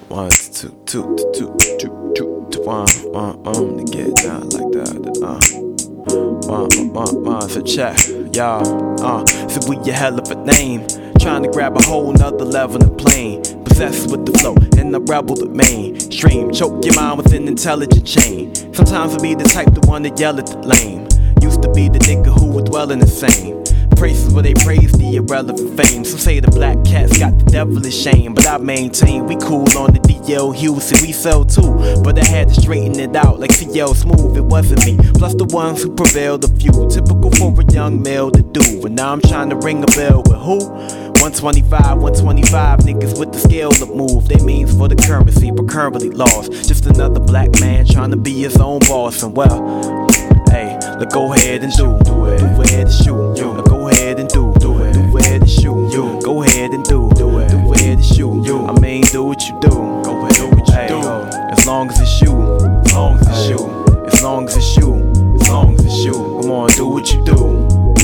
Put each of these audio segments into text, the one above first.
1, 2, 2, 2, 2, 2, 2, 1, to get down like that. So check, y'all. So we a hell of a name. Trying to grab a whole nother level of plane. Possessed with the flow, and I rebel the mainstream. Choke your mind with an intelligent chain. Sometimes I be the type to wanna yell at the lame. Used to be the nigga who would dwell in the same places where they praise the irrelevant fame. Some say the black cats got the devilish shame, but I maintain we cool on the DL Hughes and we sell too. But I had to straighten it out like CL Smooth, it wasn't me. Plus the ones who prevailed a few, typical for a young male to do. And now I'm trying to ring a bell with who? 125 niggas with the scale to move. They means for the currency, but currently lost. Just another black man trying to be his own boss. And well, hey, let's go ahead and do where the shoe. Let's go ahead and do where the shoe. Go ahead and do where the shoe. I mean, do what you do. Go ahead, do what you do. As long as it's you, as long as it's you, as long as it's you, as long as it's you. Come on, do what you do.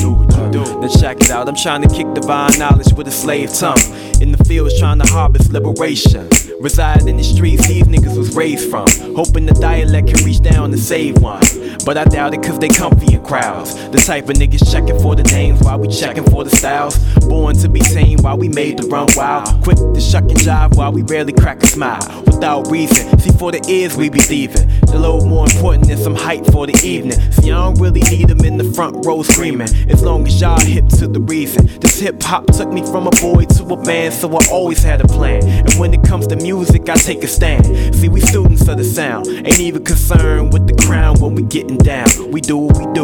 Now check it out, I'm trying to kick divine knowledge with a slave tongue. In the fields trying to harvest liberation. Reside in the streets these niggas was raised from. Hoping the dialect can reach down and save one. But I doubt it cause they comfy in crowds. The type of niggas checking for the names while we checking for the styles. Born to be tamed while we made to run wild. Quick to shuck and jive while we rarely crack a smile. Without reason, see for the ears we be thieving. A little more important than some hype for the evening. See I don't really need them in the front row screaming. As long as y'all hip to the reason. This hip hop took me from a boy to a man, so I always had a plan. And when it comes to music, I take a stand. See we students of the sound, ain't even concerned with the crown when we getting down. We do what we do.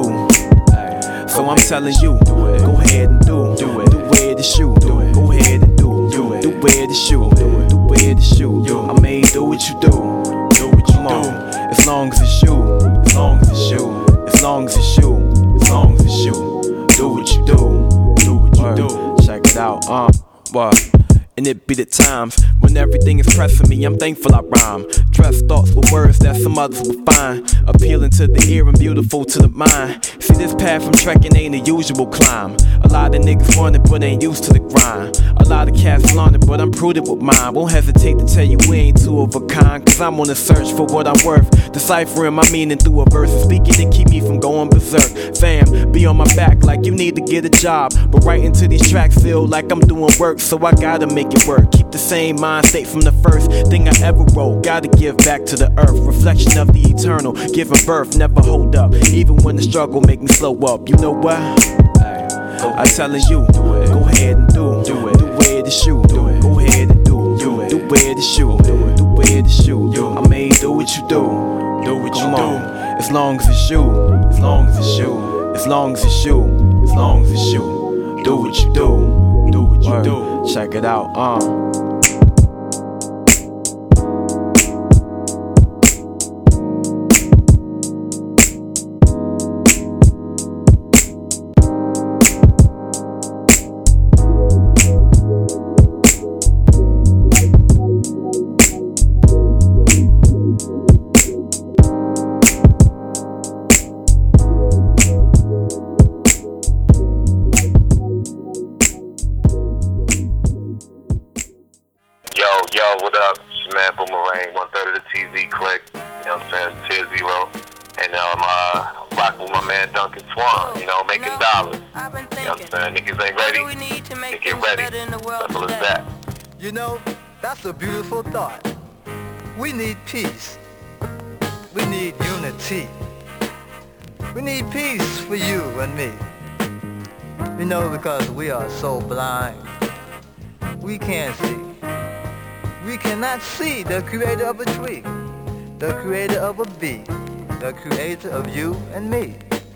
So I'm telling you, go ahead and do where the shoe. Go ahead and do where the shoe. Do where the shoe. I mean, do what you do. Do what you do. As long as it's you, as long as it's you, as long as it's you, as long as it's you. Do what you do. Do what you do. Check it out, what? And it be the times when everything is pressing me, I'm thankful I rhyme. Dress thoughts with words that some others would find appealing to the ear and beautiful to the mind. See this path I'm trekking ain't a usual climb. A lot of niggas want it but ain't used to the grind. A lot of cats flaunt it but I'm prudent with mine. Won't hesitate to tell you we ain't two of a kind. Cause I'm on a search for what I'm worth. Deciphering my meaning through a verse and speaking to keep me from going berserk. Fam, be on my back like you need to get a job. But writing to these tracks feel like I'm doing work, so I gotta make it work. Keep the same mind state from the first thing I ever wrote. Gotta give back to the earth. Reflection of the eternal. Giving birth, never hold up. Even when the struggle make me slow up. You know what? I'm telling you, go ahead and do where the shoe. Go ahead and do where the shoe. Do where the shoe. I mean, do what you do. Do what you do. As long as it's you, as long as it's you, as long as it's you, as long as it's you. Do what you do. Do what you do. Check it out, Yo, what up? It's your man Boomerang, 1/3 of the TZ Click. You know what I'm saying? Tier Zero. And I'm rocking with my man Duncan Swan, you know, making dollars. You know what I'm saying? Niggas ain't ready. They get ready. Simple as that. You know, that's a beautiful thought. We need peace. We need unity. We need peace for you and me. You know, because we are so blind. We can't see. We cannot see the creator of a tree, the creator of a bee, the creator of you and me.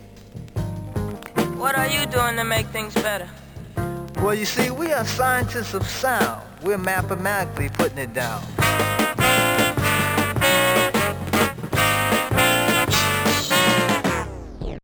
What are you doing to make things better? Well, you see, we are scientists of sound. We're mathematically putting it down.